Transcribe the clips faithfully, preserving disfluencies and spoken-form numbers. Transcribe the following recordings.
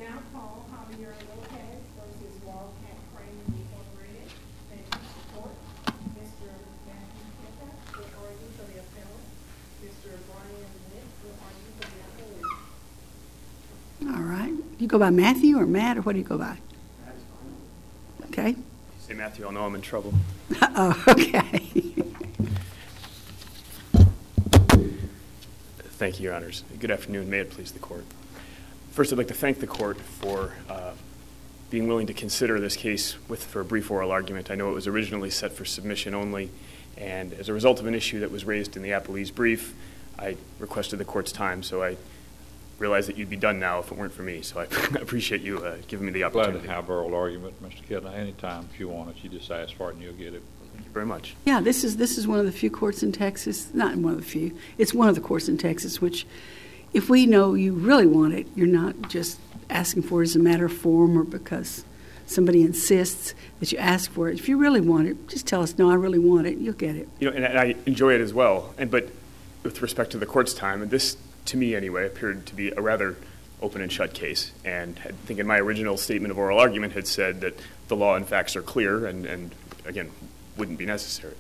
now call Javier Lopez versus Wildcat Cranes Incorporated. Thank you for support. Mister Matthew Kenta will argue for the appellant. Mister Brian Witt will argue for the appellant. All right. You go by Matthew or Matt, or what do you go by? Okay. If you say Matthew, I'll know I'm in trouble. Oh, okay. Thank you, Your Honors. Good afternoon. May it please the Court. First, I'd like to thank the Court for uh, being willing to consider this case with, for a brief oral argument. I know it was originally set for submission only, and as a result of an issue that was raised in the appellee's brief, I requested the Court's time, so I realized that you'd be done now if it weren't for me, so I appreciate you uh, giving me the opportunity. Glad to have oral argument, Mister Kidna. Anytime if you want it, you just ask for it and you'll get it. Thank you very much. Yeah, this is this is one of the few courts in Texas, not one of the few, it's one of the courts in Texas, which if we know you really want it, you're not just asking for it as a matter of form or because somebody insists that you ask for it. If you really want it, just tell us, no, I really want it, you'll get it. You know, and, and I enjoy it as well, and but with respect to the Court's time, and this, to me anyway, appeared to be a rather open and shut case. And I think in my original statement of oral argument had said that the law and facts are clear and, and again, wouldn't be necessary.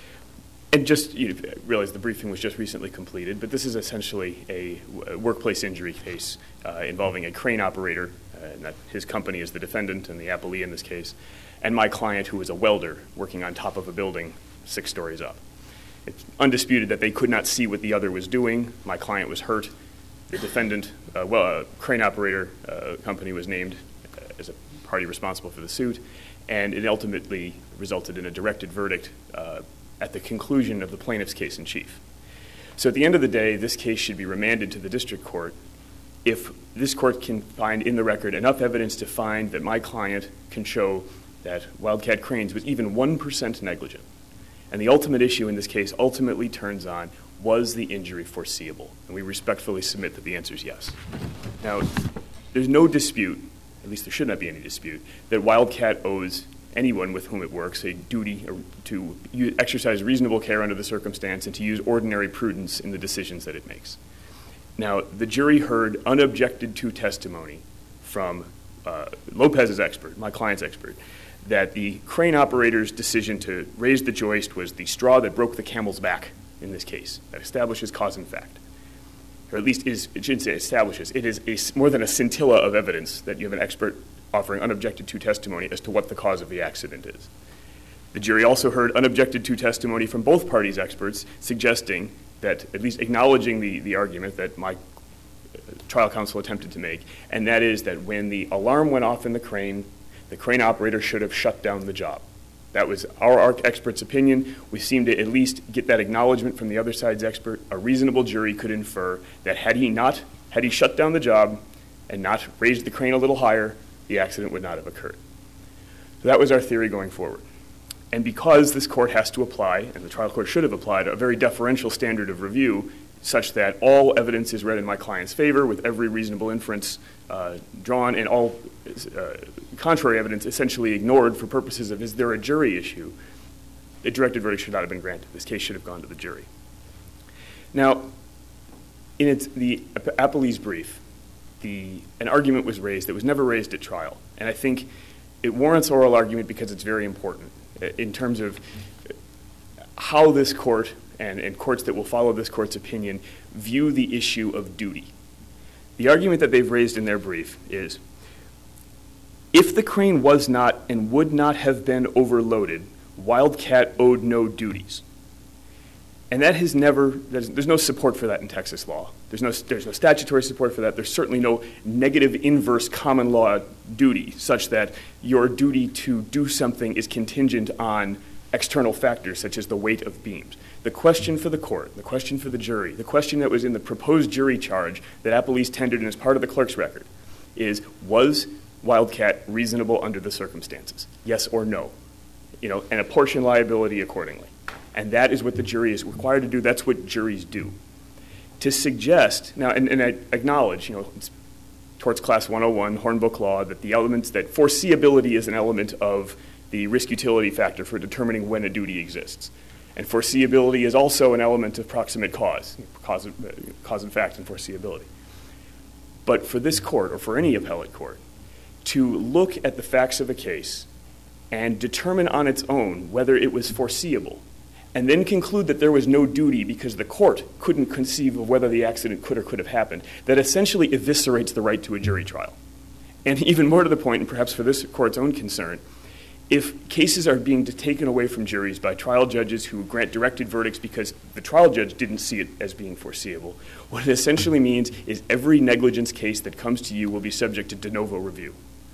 And just, you know, realize the briefing was just recently completed, but this is essentially a, a workplace injury case uh, involving a crane operator, uh, and that his company is the defendant and the appellee in this case, and my client who is a welder working on top of a building six stories up. It's undisputed that they could not see what the other was doing. My client was hurt. The defendant, uh, well, a crane operator uh, company was named uh, as a party responsible for the suit, and it ultimately resulted in a directed verdict uh, at the conclusion of the plaintiff's case in chief. So at the end of the day, this case should be remanded to the district court if this court can find in the record enough evidence to find that my client can show that Wildcat Cranes was even one percent negligent. And the ultimate issue in this case ultimately turns on, was the injury foreseeable? And we respectfully submit that the answer is yes. Now, there's no dispute, at least there should not be any dispute, that Wildcat owes anyone with whom it works a duty to exercise reasonable care under the circumstance and to use ordinary prudence in the decisions that it makes. Now, the jury heard unobjected to testimony from uh, Lopez's expert, my client's expert, that the crane operator's decision to raise the joist was the straw that broke the camel's back in this case. That establishes cause and fact. Or at least is, it shouldn't say establishes, it is a, more than a scintilla of evidence that you have an expert offering unobjected to testimony as to what the cause of the accident is. The jury also heard unobjected to testimony from both parties' experts suggesting that, at least acknowledging the, the argument that my trial counsel attempted to make, and that is that when the alarm went off in the crane, the crane operator should have shut down the job. That was our, our expert's opinion. We seem to at least get that acknowledgement from the other side's expert. A reasonable jury could infer that had he not, had he shut down the job and not raised the crane a little higher, the accident would not have occurred. So that was our theory going forward. And because this court has to apply, and the trial court should have applied, a very deferential standard of review such that all evidence is read in my client's favor with every reasonable inference uh, drawn and all uh, contrary evidence essentially ignored for purposes of is there a jury issue, a directed verdict should not have been granted. This case should have gone to the jury. Now, in its, the appellee's brief, the, an argument was raised that was never raised at trial. And I think it warrants oral argument because it's very important in terms of how this court and, and courts that will follow this court's opinion view the issue of duty. The argument that they've raised in their brief is, if the crane was not and would not have been overloaded, Wildcat owed no duties. And that has never, there's, there's no support for that in Texas law. There's no, there's no statutory support for that. There's certainly no negative inverse common law duty such that your duty to do something is contingent on external factors such as the weight of beams. The question for the court, the question for the jury, the question that was in the proposed jury charge that appellees tendered and as part of the clerk's record is, was Wildcat reasonable under the circumstances? Yes or no? You know, and apportion liability accordingly. And that is what the jury is required to do. That's what juries do. To suggest, now, and, and I acknowledge, you know, it's Torts Class one oh one, Hornbook law, that the elements, that foreseeability is an element of the risk utility factor for determining when a duty exists. And foreseeability is also an element of proximate cause, cause, cause and fact and foreseeability. But for this court, or for any appellate court, to look at the facts of a case and determine on its own whether it was foreseeable, and then conclude that there was no duty because the court couldn't conceive of whether the accident could or could have happened, that essentially eviscerates the right to a jury trial. And even more to the point, and perhaps for this court's own concern, if cases are being taken away from juries by trial judges who grant directed verdicts because the trial judge didn't see it as being foreseeable, what it essentially means is every negligence case that comes to you will be subject to de novo review.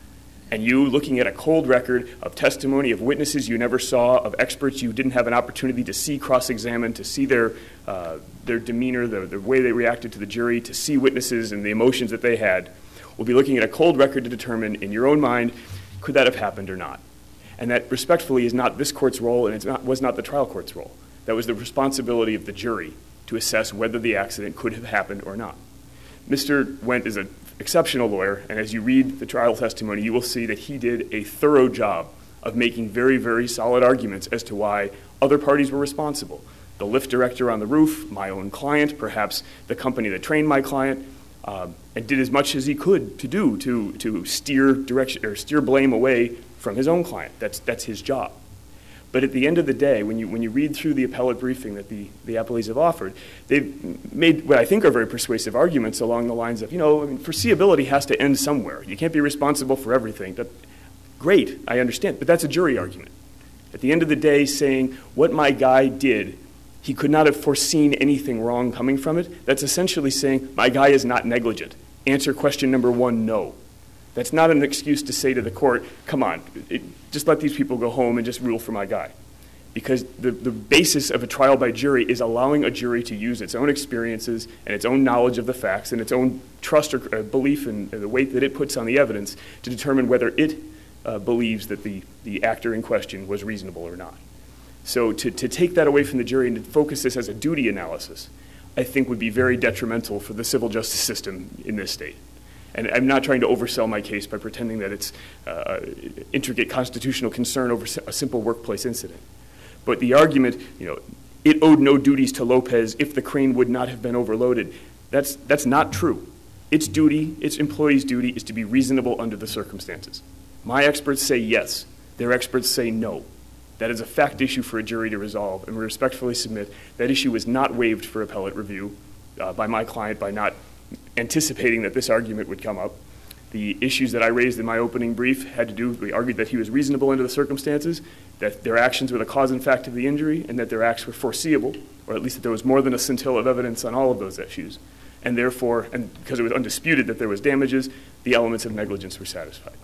And you, looking at a cold record of testimony of witnesses you never saw, of experts you didn't have an opportunity to see cross-examine, to see their uh, their demeanor, the, the way they reacted to the jury, to see witnesses and the emotions that they had, will be looking at a cold record to determine in your own mind, could that have happened or not? And that, respectfully, is not this court's role, and it was not the trial court's role. That was the responsibility of the jury to assess whether the accident could have happened or not. Mister Wendt is an exceptional lawyer, and as you read the trial testimony, you will see that he did a thorough job of making very, very solid arguments as to why other parties were responsible. The lift director on the roof, my own client, perhaps the company that trained my client, um, and did as much as he could to do to, to steer direction or steer blame away from his own client. That's, that's his job. But at the end of the day, when you, when you read through the appellate briefing that the, the appellees have offered, they've made what I think are very persuasive arguments along the lines of, you know, I mean, foreseeability has to end somewhere. You can't be responsible for everything. But, great, I understand, but that's a jury argument. At the end of the day, saying what my guy did, he could not have foreseen anything wrong coming from it, that's essentially saying my guy is not negligent. Answer question number one, no. That's not an excuse to say to the court, come on, it, just let these people go home and just rule for my guy. Because the, the basis of a trial by jury is allowing a jury to use its own experiences and its own knowledge of the facts and its own trust or uh, belief in uh, the weight that it puts on the evidence to determine whether it uh, believes that the, the actor in question was reasonable or not. So to, to take that away from the jury and to focus this as a duty analysis, I think would be very detrimental for the civil justice system in this state. And I'm not trying to oversell my case by pretending that it's uh, intricate constitutional concern over a simple workplace incident. But the argument, you know, it owed no duties to Lopez if the crane would not have been overloaded, that's, that's not true. Its duty, its employee's duty, is to be reasonable under the circumstances. My experts say yes. Their experts say no. That is a fact issue for a jury to resolve, and we respectfully submit that issue is not waived for appellate review uh, by my client by not anticipating that this argument would come up. The issues that I raised in my opening brief had to do, we argued that he was reasonable under the circumstances, that their actions were the cause and fact of the injury, and that their acts were foreseeable, or at least that there was more than a scintilla of evidence on all of those issues. And therefore, and because it was undisputed that there was damages, the elements of negligence were satisfied.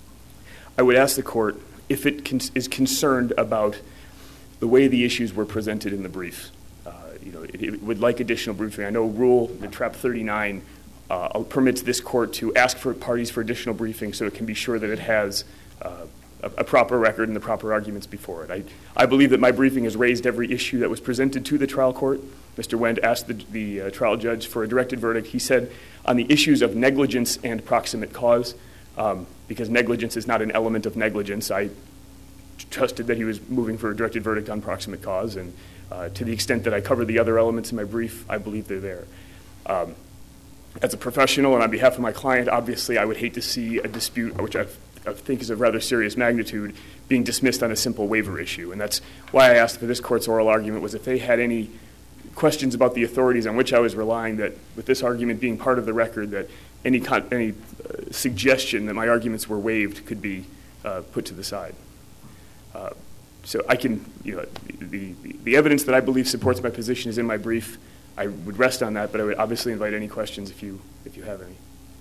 I would ask the court, if it con- is concerned about the way the issues were presented in the brief, uh, you know, it, it would like additional briefing. I know Rule, the Trap thirty-nine, uh, permits this court to ask for parties for additional briefing so it can be sure that it has uh, a, a proper record and the proper arguments before it. I, I believe that my briefing has raised every issue that was presented to the trial court. Mister Wendt asked the, the uh, trial judge for a directed verdict. He said on the issues of negligence and proximate cause, um, because negligence is not an element of negligence, I trusted that he was moving for a directed verdict on proximate cause, and uh, to the extent that I covered the other elements in my brief, I believe they're there. Um, as a professional and on behalf of my client, obviously I would hate to see a dispute, which I, I think is of rather serious magnitude, being dismissed on a simple waiver issue. And that's why I asked for this court's oral argument, was if they had any questions about the authorities on which I was relying, that with this argument being part of the record, that any, con- any uh, suggestion that my arguments were waived could be uh, put to the side. Uh, so I can, you know, the, the, the evidence that I believe supports my position is in my brief. I would rest on that, but I would obviously invite any questions if you, if you have any.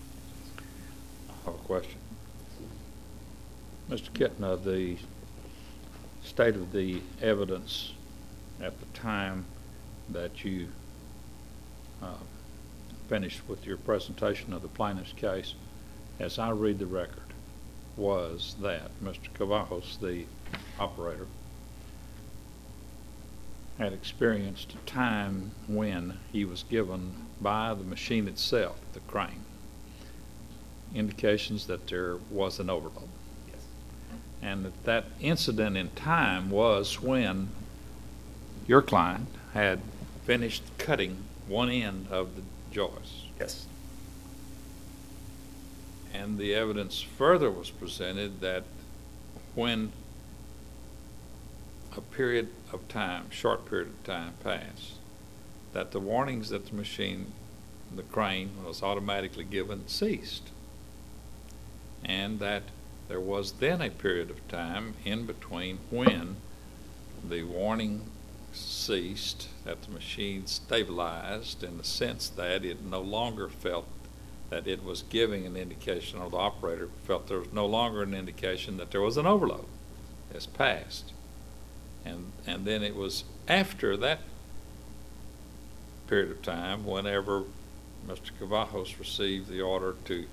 I have a question. Mister Kittner, the state of the evidence at the time that you uh, finished with your presentation of the plaintiff's case, as I read the record, was that Mister Cavajos, the operator, had experienced a time when he was given by the machine itself, the crane, indications that there was an overload. Yes. And that that incident in time was when your client had finished cutting one end of the joist. Yes. And the evidence further was presented that when a period of time, short period of time passed, that the warnings that the machine, the crane was automatically given ceased. And that there was then a period of time in between when the warning ceased, that the machine stabilized in the sense that it no longer felt that it was giving an indication, or the operator felt there was no longer an indication that there was an overload. It's passed. And, and then it was after that period of time, whenever Mister Cavajos received the order to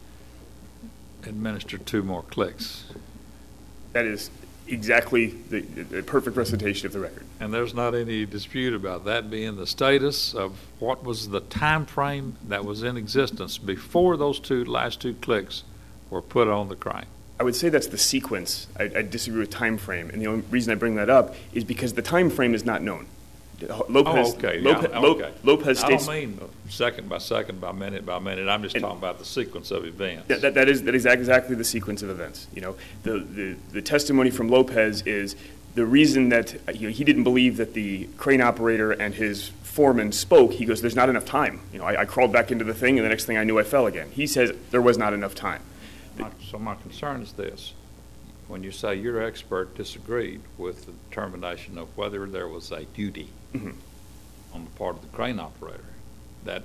administer two more clicks. That is exactly the, the perfect recitation of the record. And there's not any dispute about that being the status of what was the time frame that was in existence before those two last two clicks were put on the crane. I would say that's the sequence. I, I disagree with time frame, and the only reason I bring that up is because the time frame is not known. Lopez, oh, okay. Lopez, yeah, okay. Lopez states. I don't mean second by second, by minute by minute. I'm just and, talking about the sequence of events. That, that, that is that is exactly the sequence of events. You know, the the, the testimony from Lopez is the reason that you know, he didn't believe that the crane operator and his foreman spoke. He goes, "There's not enough time." You know, I, I crawled back into the thing, and the next thing I knew, I fell again. He says there was not enough time. My, so my concern is this. When you say your expert disagreed with the determination of whether there was a duty mm-hmm. on the part of the crane operator, that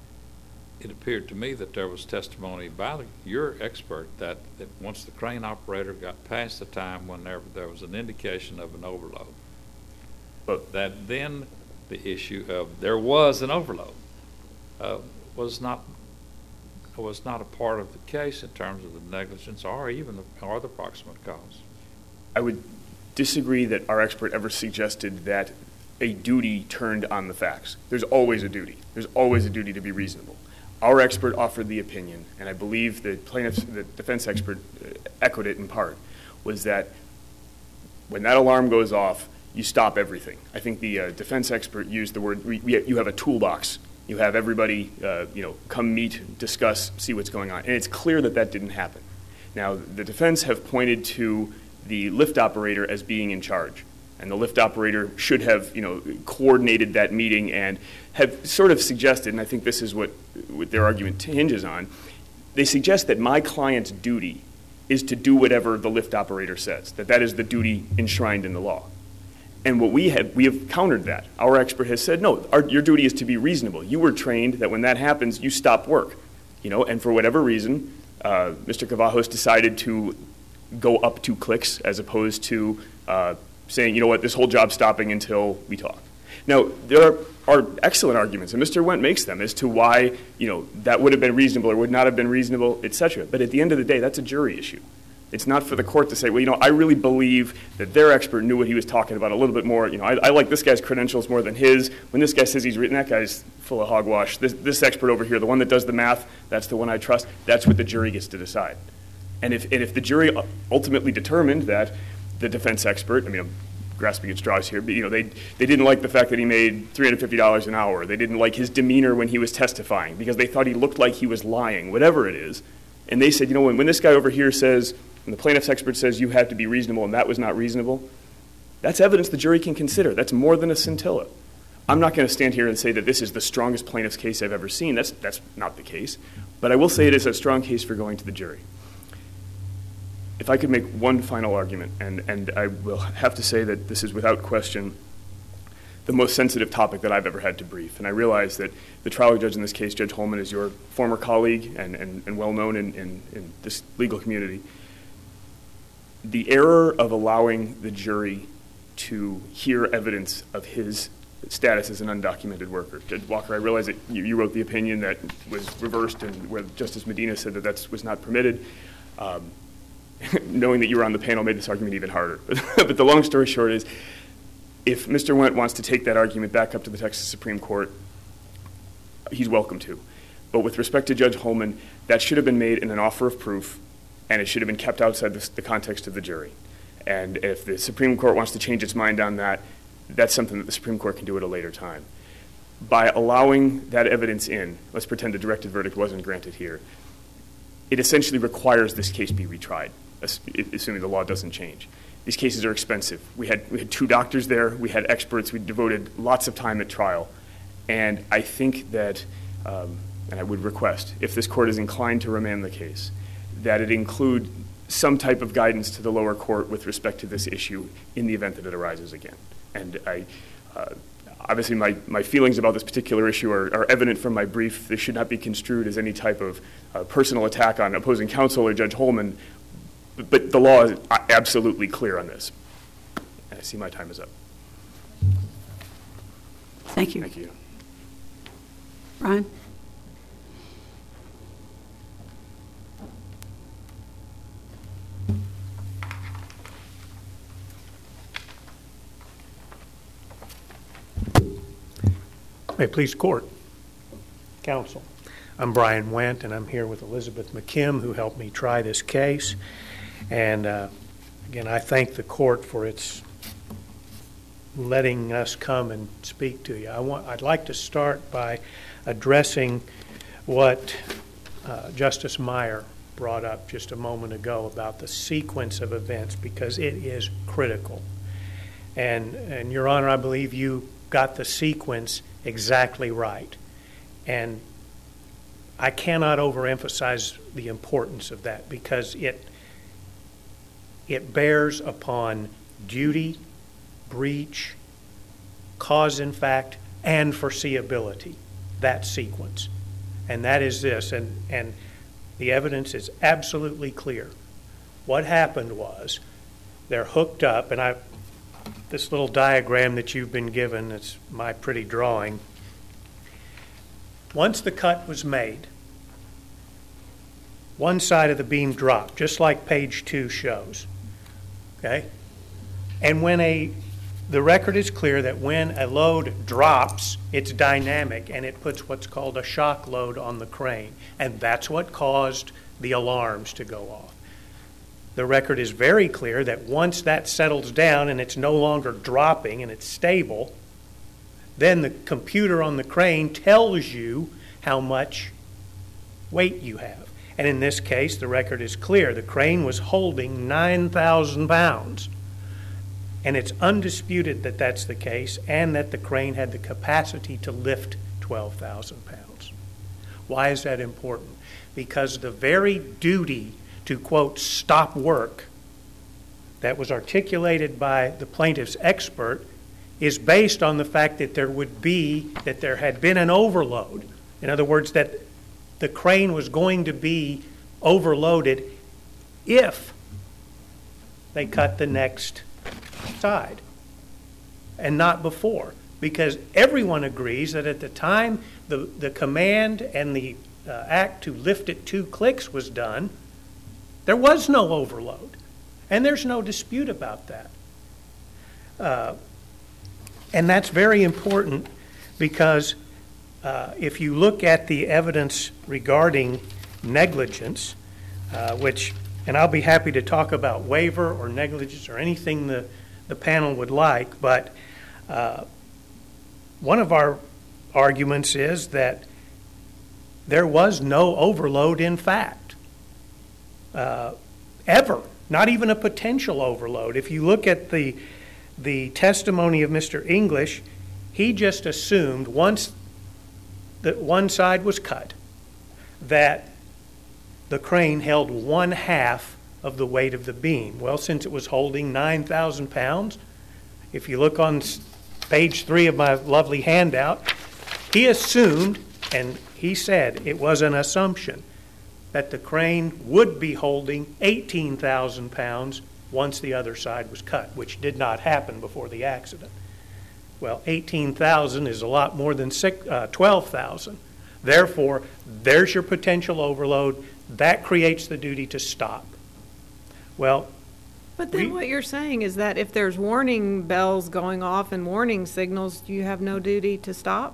it appeared to me that there was testimony by the, your expert that, that once the crane operator got past the time when there, there was an indication of an overload, but that then the issue of there was an overload uh, was not was not a part of the case in terms of the negligence or even the, or the proximate cause. I would disagree that our expert ever suggested that a duty turned on the facts. There's always a duty. There's always a duty to be reasonable. Our expert offered the opinion, and I believe the plaintiff's, the defense expert uh, echoed it in part, was that when that alarm goes off, you stop everything. I think the uh, defense expert used the word, we, we, you have a toolbox. You have everybody, uh, you know, come meet, discuss, see what's going on. And it's clear that that didn't happen. Now, the defense have pointed to the lift operator as being in charge. And the lift operator should have, you know, coordinated that meeting and have sort of suggested, and I think this is what, what their argument hinges on, they suggest that my client's duty is to do whatever the lift operator says, that that is the duty enshrined in the law. And what we have, we have countered that. Our expert has said, no, our, your duty is to be reasonable. You were trained that when that happens, you stop work, you know, and for whatever reason, uh, Mister Cavajos decided to go up two clicks as opposed to uh, saying, you know what, this whole job's stopping until we talk. Now, there are, are excellent arguments, and Mister Wendt makes them as to why, you know, that would have been reasonable or would not have been reasonable, et cetera. But at the end of the day, that's a jury issue. It's not for the court to say, well, you know, I really believe that their expert knew what he was talking about a little bit more. You know, I, I like this guy's credentials more than his. When this guy says he's written, that guy's full of hogwash. This, this expert over here, the one that does the math, that's the one I trust. That's what the jury gets to decide. And if, and if the jury ultimately determined that the defense expert, I mean, I'm grasping at straws here, but, you know, they, they didn't like the fact that he made three hundred fifty dollars an hour. They didn't like his demeanor when he was testifying because they thought he looked like he was lying, whatever it is. And they said, you know, when, when this guy over here says, and the plaintiff's expert says you have to be reasonable and that was not reasonable, that's evidence the jury can consider. That's more than a scintilla. I'm not going to stand here and say that this is the strongest plaintiff's case I've ever seen. That's, that's not the case. But I will say it is a strong case for going to the jury. If I could make one final argument, and, and I will have to say that this is without question the most sensitive topic that I've ever had to brief. And I realize that the trial judge in this case, Judge Holman, is your former colleague and, and, and well-known in, in, in this legal community. The error of allowing the jury to hear evidence of his status as an undocumented worker. Judge Walker, I realize that you, you wrote the opinion that was reversed and where Justice Medina said that that was not permitted. Um, knowing that you were on the panel made this argument even harder. But the long story short is, if Mister Wendt wants to take that argument back up to the Texas Supreme Court, he's welcome to. But with respect to Judge Holman, that should have been made in an offer of proof, and it should have been kept outside the, the context of the jury. And if the Supreme Court wants to change its mind on that, that's something that the Supreme Court can do at a later time. By allowing that evidence in, let's pretend a directed verdict wasn't granted here, it essentially requires this case be retried, assuming the law doesn't change. These cases are expensive. We had, we had two doctors there. We had experts. We devoted lots of time at trial. And I think that, um, and I would request, if this court is inclined to remand the case, that it include some type of guidance to the lower court with respect to this issue in the event that it arises again. And I, uh, obviously my, my feelings about this particular issue are, are evident from my brief. This should not be construed as any type of uh, personal attack on opposing counsel or Judge Holman, but, but the law is absolutely clear on this. And I see my time is up. Thank you. Thank you. Brian? May it please the court, counsel. I'm Brian Wendt, and I'm here with Elizabeth McKim, who helped me try this case. And uh, again, I thank the court for its letting us come and speak to you. I want, I'd like to start by addressing what uh, Justice Meyer brought up just a moment ago about the sequence of events, because it is critical. And, and Your Honor, I believe you got the sequence exactly right. And I cannot overemphasize the importance of that, because it it bears upon duty, breach, cause in fact, and foreseeability, that sequence. And that is this, and, and the evidence is absolutely clear. What happened was they're hooked up, and I this little diagram that you've been given, it's my pretty drawing. Once the cut was made, one side of the beam dropped, just like page two shows. Okay? And when a, the record is clear that when a load drops, it's dynamic and it puts what's called a shock load on the crane. And that's what caused the alarms to go off. The record is very clear that once that settles down and it's no longer dropping and it's stable, then the computer on the crane tells you how much weight you have. And in this case, the record is clear. The crane was holding nine thousand pounds. And it's undisputed that that's the case, and that the crane had the capacity to lift twelve thousand pounds. Why is that important? Because the very duty to, quote, stop work that was articulated by the plaintiff's expert is based on the fact that there would be, that there had been an overload. In other words, that the crane was going to be overloaded if they cut the next side and not before. Because everyone agrees that at the time the, the command and the uh, act to lift it two clicks was done, there was no overload. And there's no dispute about that. Uh, and that's very important, because uh, if you look at the evidence regarding negligence, uh, which, and I'll be happy to talk about waiver or negligence or anything the, the panel would like, but uh, one of our arguments is that there was no overload in fact. Uh, ever, not even a potential overload. If you look at the the testimony of Mister English, he just assumed once that one side was cut that the crane held one half of the weight of the beam. Well, since it was holding nine thousand pounds, if you look on page three of my lovely handout, he assumed, and he said it was an assumption, that the crane would be holding eighteen thousand pounds once the other side was cut, which did not happen before the accident. Well, eighteen thousand is a lot more than six, uh, twelve thousand. Therefore, there's your potential overload. That creates the duty to stop. Well, but then we, what you're saying is that if there's warning bells going off and warning signals, you have no duty to stop?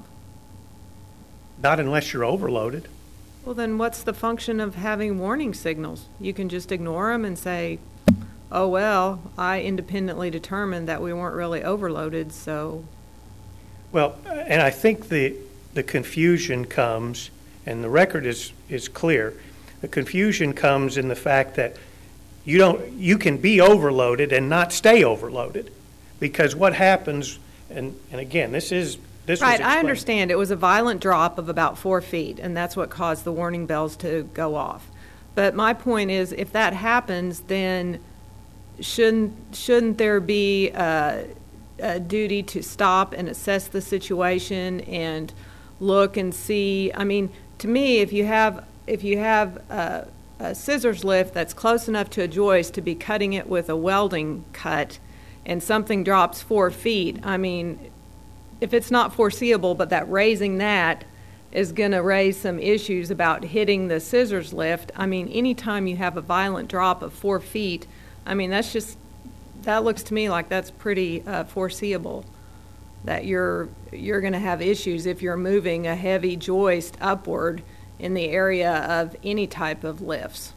not unless you're overloaded. Well, then what's the function of having warning signals? You can just ignore them and say, oh, well, I independently determined that we weren't really overloaded, so. Well, and I think the the confusion comes, and the record is, is clear, The confusion comes in the fact that you don't, you can be overloaded and not stay overloaded. Because what happens, and, and again, this is, this was Right, explained. I understand. It was a violent drop of about four feet, and that's what caused the warning bells to go off. But my point is, if that happens, then shouldn't, shouldn't there be a, a duty to stop and assess the situation and look and see? I mean, to me, if you have, if you have a, a scissors lift that's close enough to a joist to be cutting it with a welding cut, and something drops four feet, I mean, if it's not foreseeable, but that raising that is going to raise some issues about hitting the scissors lift, I mean, anytime you have a violent drop of four feet, I mean, that's just, that looks to me like that's pretty uh, foreseeable, that you're, you're going to have issues if you're moving a heavy joist upward in the area of any type of lifts.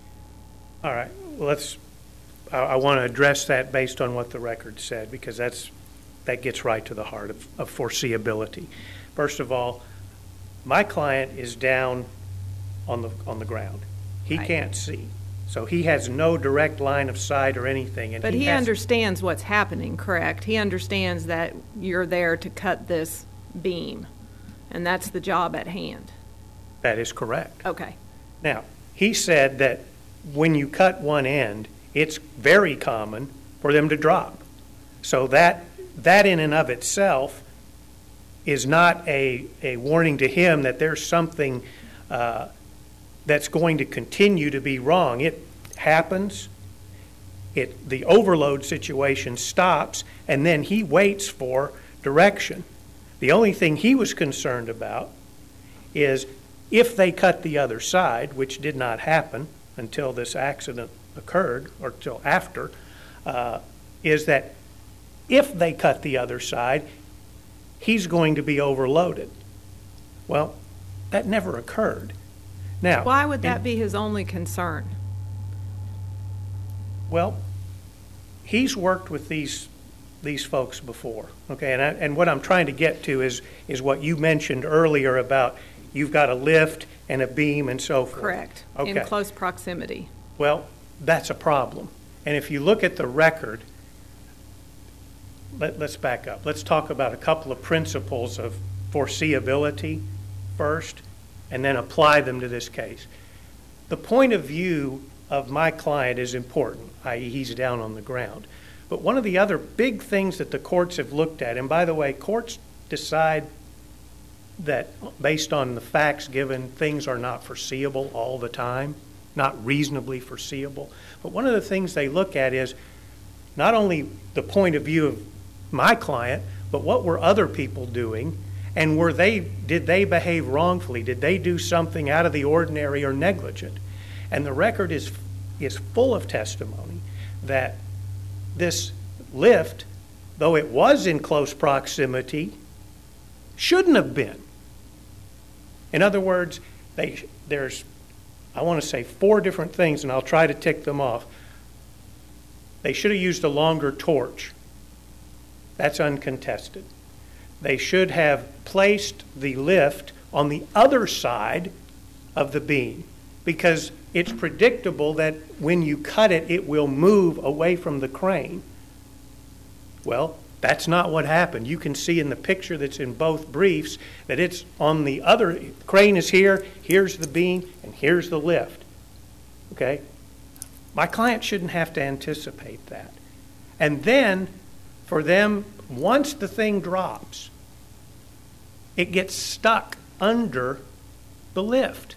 All right, well, let's, I, I want to address that based on what the record said, because that's, that gets right to the heart of, of foreseeability. First of all, my client is down on the, on the ground. He Right. can't see. So he has no direct line of sight or anything. And But he has, understands what's happening, correct? He understands that you're there to cut this beam, and that's the job at hand. That is correct. Okay. Now, he said that when you cut one end, it's very common for them to drop. So that, that in and of itself is not a, a warning to him that there's something uh, that's going to continue to be wrong. It happens, it, the overload situation stops, and then he waits for direction. The only thing he was concerned about is if they cut the other side, which did not happen until this accident occurred, or till after, uh, is that if they cut the other side, he's going to be overloaded. Well, that never occurred. Now, Why would that be his only concern? well, he's worked with these these folks before, okay? And I, and what I'm trying to get to is is what you mentioned earlier about you've got a lift and a beam and so forth. Correct. Okay. In close proximity. Well, that's a problem. And if you look at the record, let, let's back up. Let's talk about a couple of principles of foreseeability first, and then apply them to this case. The point of view of my client is important, that is he's down on the ground. But one of the other big things that the courts have looked at, and by the way, courts decide that based on the facts given, things are not foreseeable all the time, not reasonably foreseeable. But one of the things they look at is not only the point of view of my client, but what were other people doing, and were they, did they behave wrongfully? Did they do something out of the ordinary or negligent? And the record is is full of testimony that this lift, though it was in close proximity, shouldn't have been. In other words, they, there's, I want to say four different things, and I'll try to tick them off. They should have used a longer torch. That's uncontested. They should have placed the lift on the other side of the beam, because it's predictable that when you cut it, it will move away from the crane. Well, that's not what happened. You can see in the picture that's in both briefs that it's on the other, the crane is here, here's the beam, and here's the lift. Okay? My client shouldn't have to anticipate that. And then, for them, once the thing drops, it gets stuck under the lift.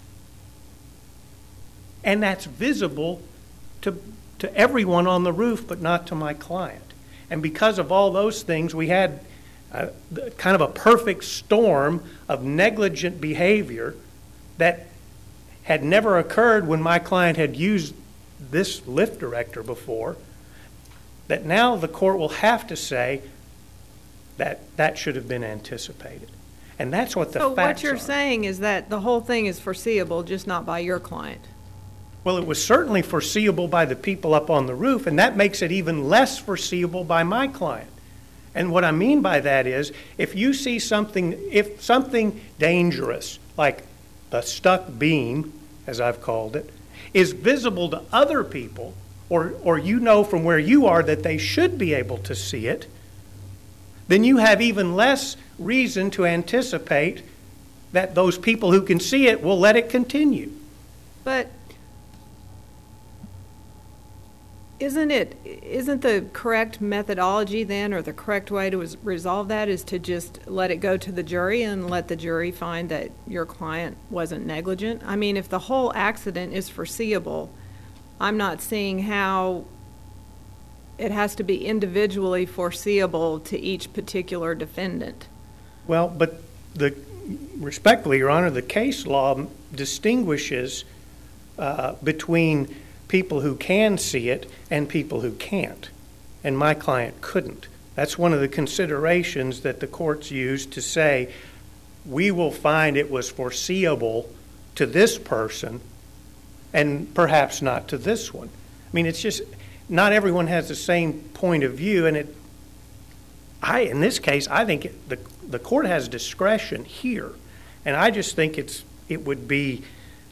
And that's visible to, to everyone on the roof, but not to my client. And because of all those things, we had uh, kind of a perfect storm of negligent behavior that had never occurred when my client had used this lift director before, that now the court will have to say that that should have been anticipated. And that's what the So facts what you're are. saying is that the whole thing is foreseeable, just not by your client. Well, it was certainly foreseeable by the people up on the roof, and that makes it even less foreseeable by my client. And what I mean by that is, if you see something, if something dangerous, like a stuck beam as I've called it, is visible to other people, or, or you know from where you are that they should be able to see it, then you have even less reason to anticipate that those people who can see it will let it continue. But isn't it, isn't the correct methodology then, or the correct way to res- resolve that is to just let it go to the jury and let the jury find that your client wasn't negligent? I mean, if the whole accident is foreseeable, I'm not seeing how it has to be individually foreseeable to each particular defendant. Well, but the respectfully, Your Honor, the case law distinguishes uh, between people who can see it and people who can't, and my client couldn't. That's one of the considerations that the courts use to say, we will find it was foreseeable to this person and perhaps not to this one. I mean, it's just, not everyone has the same point of view, and it, I, in this case, I think it, the, the court has discretion here, and I just think it's, it would be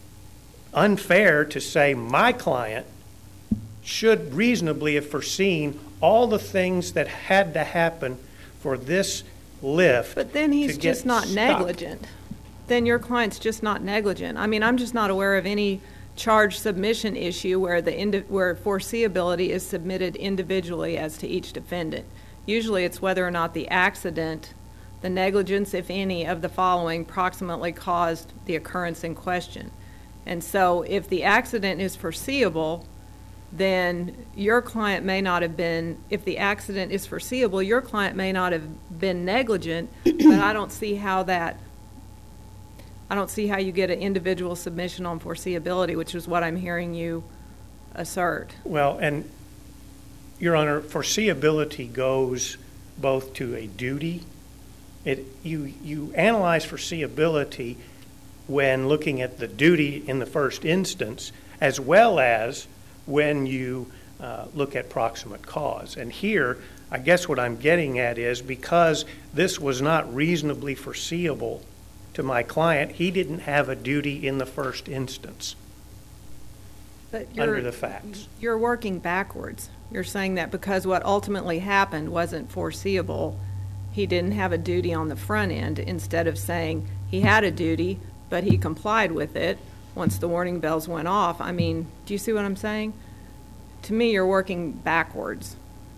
unfair to say my client should reasonably have foreseen all the things that had to happen for this lift. But then he's to get just not stopped. negligent. Then your client's just not negligent. I mean, I'm just not aware of any charge submission issue where the indi- where foreseeability is submitted individually as to each defendant. Usually it's whether or not the accident, the negligence, if any, of the following proximately caused the occurrence in question. And so if the accident is foreseeable, then your client may not have been, if the accident is foreseeable, your client may not have been negligent, but I don't see how that, I don't see how you get an individual submission on foreseeability, which is what I'm hearing you assert. Well, and Your Honor, foreseeability goes both to a duty. It, you, you analyze foreseeability when looking at the duty in the first instance, as well as when you uh, look at proximate cause. And here, I guess what I'm getting at is because this was not reasonably foreseeable to my client, he didn't have a duty in the first instance But under you're, the facts. you're working backwards. You're saying that because what ultimately happened wasn't foreseeable, he didn't have a duty on the front end, instead of saying he had a duty, but he complied with it once the warning bells went off. I mean, do you see what I'm saying? To me, you're working backwards.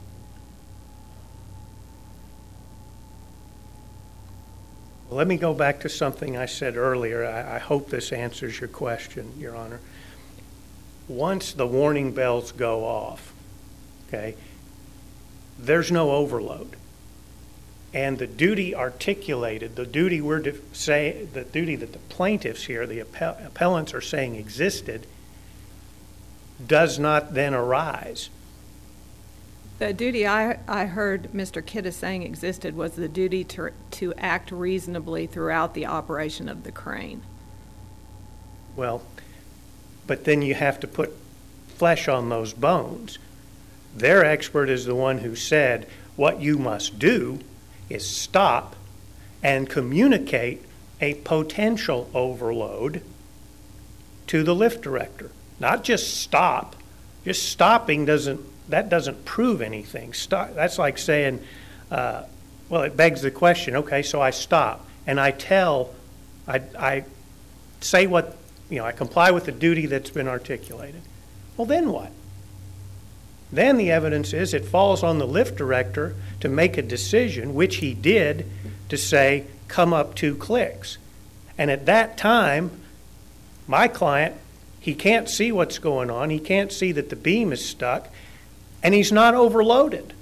Well, let me go back to something I said earlier. I, I hope this answers your question, Your Honor. Once the warning bells go off, okay, there's no overload. And the duty articulated, the duty we're to say, the duty that the plaintiffs here, the appell- appellants are saying existed, does not then arise. The duty I, I heard Mister Kittis saying existed was the duty to, to act reasonably throughout the operation of the crane. Well, but then you have to put flesh on those bones. Their expert is the one who said what you must do is stop and communicate a potential overload to the lift director. Not just stop. Just stopping doesn't, that doesn't prove anything. Stop, that's like saying, uh, well, it begs the question, okay, so I stop and I tell, I, I say what, you know, I comply with the duty that's been articulated. Well, then what? Then the evidence is it falls on the lift director to make a decision, which he did, to say, come up two clicks. And at that time, my client, he can't see what's going on. He can't see that the beam is stuck, and he's not overloaded.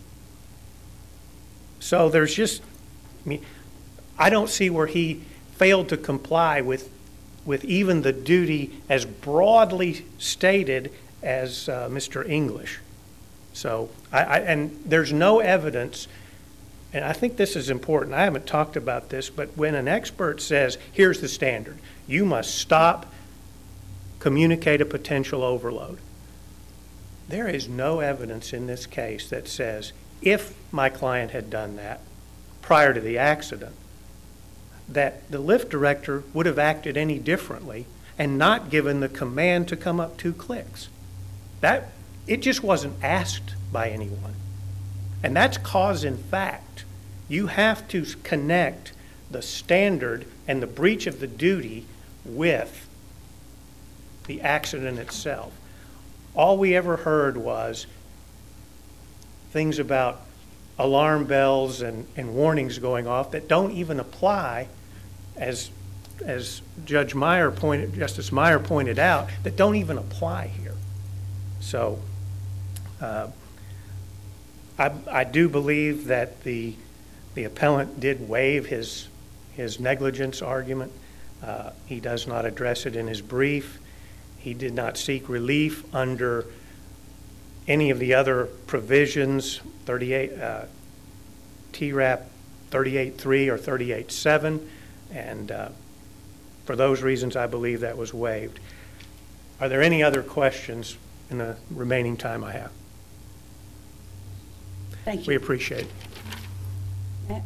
So there's just, I mean, I don't see where he failed to comply with, with even the duty as broadly stated as uh, Mister English. So, I, I, and there's no evidence, and I think this is important. I haven't talked about this, but when an expert says, here's the standard, you must stop, communicate a potential overload. There is no evidence in this case that says if my client had done that prior to the accident, that the lift director would have acted any differently and not given the command to come up two clicks. That, it just wasn't asked by anyone. And that's cause and fact. You have to connect the standard and the breach of the duty with the accident itself. All we ever heard was things about alarm bells and, and warnings going off that don't even apply, as as Judge Meyer pointed, Justice Meyer pointed out, that don't even apply here. So uh, I, I do believe that the the appellant did waive his his negligence argument. Uh, he does not address it in his brief. He did not seek relief under any of the other provisions, thirty-eight uh, T R A P thirty-eight three or thirty-eight seven, and uh, for those reasons, I believe that was waived. Are there any other questions in the remaining time I have? Thank you. We appreciate it. Matt?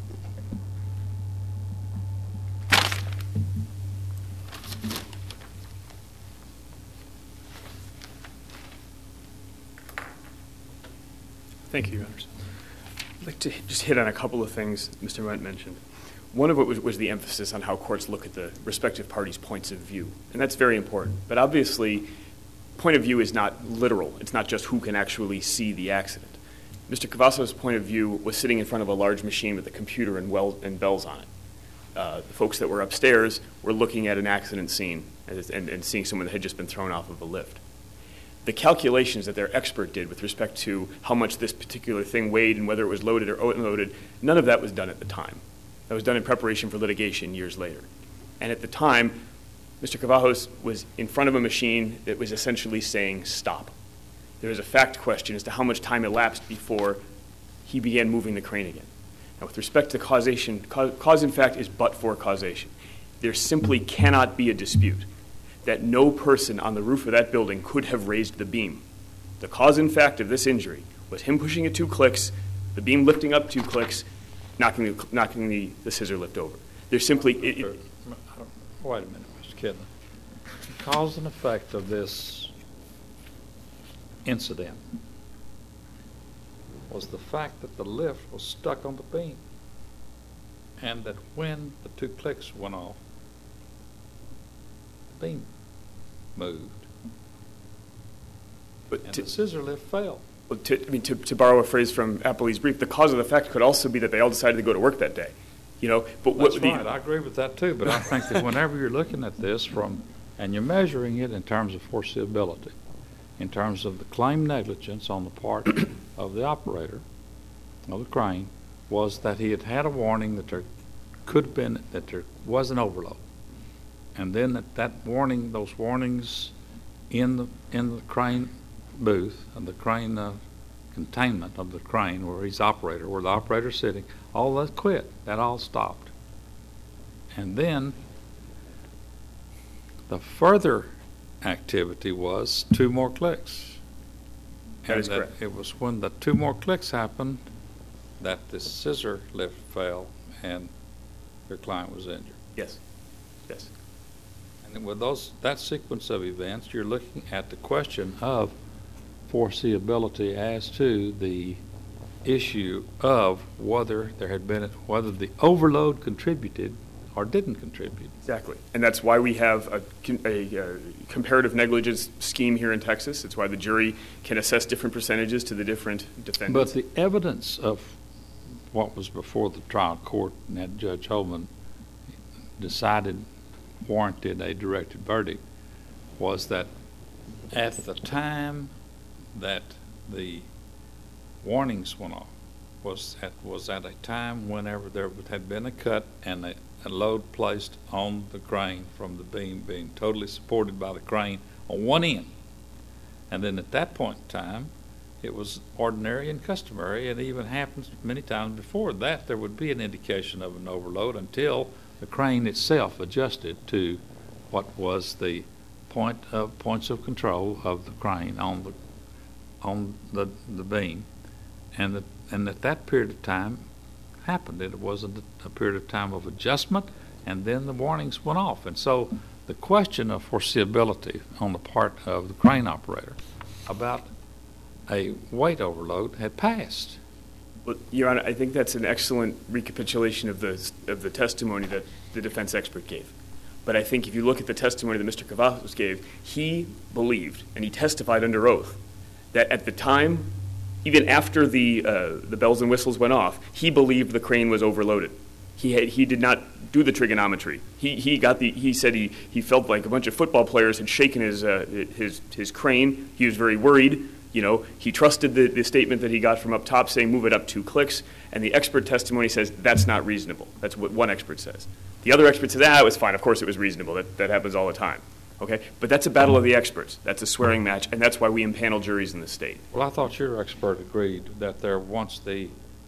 Thank you, Your Honors. I'd like to just hit on a couple of things Mister Went mentioned. One of it was, was the emphasis on how courts look at the respective parties' points of view, and that's very important. But obviously, point of view is not literal. It's not just who can actually see the accident. Mister Cavazos' point of view was sitting in front of a large machine with a computer and, well, and bells on it. Uh, the folks that were upstairs were looking at an accident scene and, and, and seeing someone that had just been thrown off of a lift. The calculations that their expert did with respect to how much this particular thing weighed and whether it was loaded or unloaded, none of that was done at the time. That was done in preparation for litigation years later. And at the time, Mister Cavazos was in front of a machine that was essentially saying stop. There was a fact question as to how much time elapsed before he began moving the crane again. Now, with respect to causation, cause, cause in fact is but for causation. There simply cannot be a dispute that no person on the roof of that building could have raised the beam. The cause in fact of this injury was him pushing it two clicks, the beam lifting up two clicks, knocking the, knocking the, the scissor lift over. There's simply... It, it, Wait a minute, Mister Kidner. The cause and effect of this incident was the fact that the lift was stuck on the beam, and that when the two clicks went off, the beam moved, but and to, the scissor lift fell. well, to, I mean, to, to borrow a phrase from Appley's brief, the cause of the fact could also be that they all decided to go to work that day. You know, but That's what the, right. I agree with that too. But I think that whenever you're looking at this from, and you're measuring it in terms of foreseeability, in terms of the claim negligence on the part of the operator of the crane, was that he had had a warning that there could have been, that there was an overload. And then that, that warning, those warnings in the in the crane booth, and the crane uh, containment of the crane where he's operator, where the operator's sitting, all that quit. That all stopped. And then the further activity was two more clicks. That and is that correct. It was when the two more clicks happened that the scissor lift fell and your client was injured. yes, yes. And with those that sequence of events, you're looking at the question of foreseeability as to the issue of whether there had been whether the overload contributed or didn't contribute. Exactly. And that's why we have a, a, a comparative negligence scheme here in Texas. It's why the jury can assess different percentages to the different defendants. But the evidence of what was before the trial court and that Judge Holman decided warranted a directed verdict was that at the time that the warnings went off was at, was at a time whenever there had been a cut and a, a load placed on the crane from the beam being totally supported by the crane on one end. And then at that point in time, it was ordinary and customary, and it even happens many times before that, there would be an indication of an overload until the crane itself adjusted to what was the point of points of control of the crane on the on the the beam, and that and that that period of time happened. It wasn't a period of time of adjustment, and then the warnings went off. And so the question of foreseeability on the part of the crane operator about a weight overload had passed. Well, Your Honor, I think that's an excellent recapitulation of the of the testimony that the defense expert gave. But I think if you look at the testimony that Mister Cavazos gave, he believed, and he testified under oath, that at the time, even after the uh, the bells and whistles went off, he believed the crane was overloaded. He had, he did not do the trigonometry. He he got the he said he he felt like a bunch of football players had shaken his uh, his his crane. He was very worried. You know, he trusted the, the statement that he got from up top saying move it up two clicks, and the expert testimony says that's not reasonable. That's what one expert says. The other expert says, ah, it was fine. Of course it was reasonable. That, that happens all the time. Okay? But that's a battle of the experts. That's a swearing match, and that's why we impanel juries in the state. Well, I thought your expert agreed that there, once the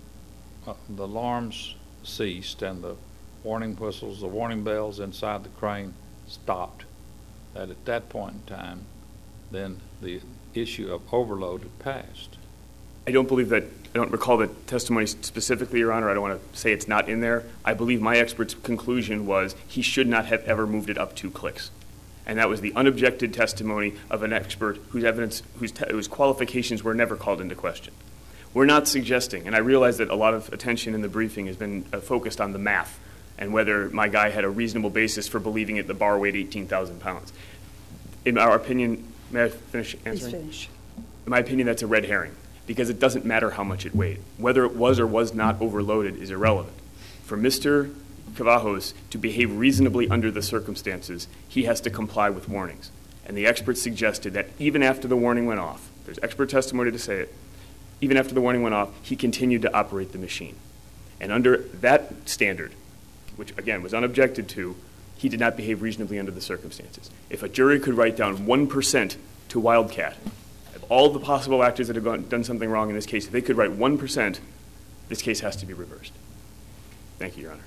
uh, the alarms ceased and the warning whistles, the warning bells inside the crane stopped, that at that point in time, then the issue of overload had passed. I don't believe that, I don't recall the testimony specifically, Your Honor. I don't want to say it's not in there. I believe my expert's conclusion was he should not have ever moved it up two clicks. And that was the unobjected testimony of an expert whose evidence, whose, te- whose qualifications were never called into question. We're not suggesting, and I realize that a lot of attention in the briefing has been uh, focused on the math and whether my guy had a reasonable basis for believing it the bar weighed eighteen thousand pounds. In our opinion, may I finish answering? Please finish. In my opinion, that's a red herring, because it doesn't matter how much it weighed. Whether it was or was not overloaded is irrelevant. For Mister Cavazos to behave reasonably under the circumstances, he has to comply with warnings. And the experts suggested that even after the warning went off, there's expert testimony to say it, even after the warning went off, he continued to operate the machine. And under that standard, which again was unobjected to, he did not behave reasonably under the circumstances. If a jury could write down one percent to Wildcat, of all the possible actors that have gone, done something wrong in this case, if they could write one percent, this case has to be reversed. Thank you, Your Honor.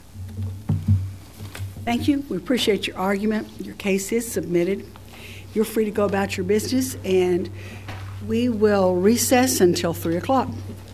Thank you. We appreciate your argument. Your case is submitted. You're free to go about your business, and we will recess until three o'clock.